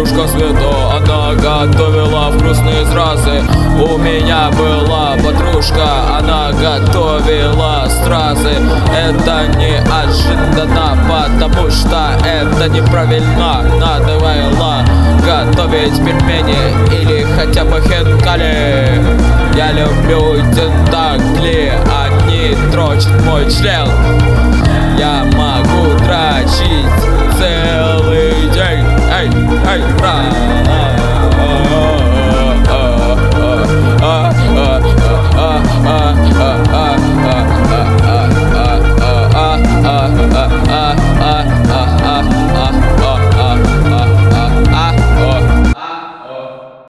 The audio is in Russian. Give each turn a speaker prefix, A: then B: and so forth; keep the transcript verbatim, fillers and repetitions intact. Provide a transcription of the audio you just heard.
A: подружка Света, она готовила вкусные стразы. У меня была подружка, она готовила стразы. Это неожиданно, потому что это неправильно. Надо было готовить пельмени или хотя бы хинкали. Я люблю тентакли, они дрочат мой член. Я могу дрочить